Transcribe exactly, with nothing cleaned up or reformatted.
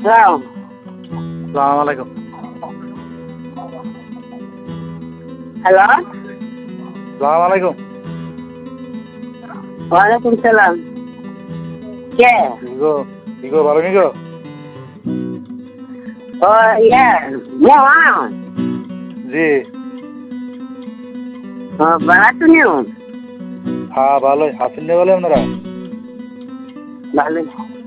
সালাম। সালাম আলাইকুম। হ্যালো, সালাম আলাইকুম। ওয়ালাইকুম সালাম। কে? কি গো কি গো ভালো নি গো? ও ইয়ে মোহন। জি। ও ভালো শুনিও। হ্যাঁ ভালোই। আছেন নি বলে আপনারা? ভালোই।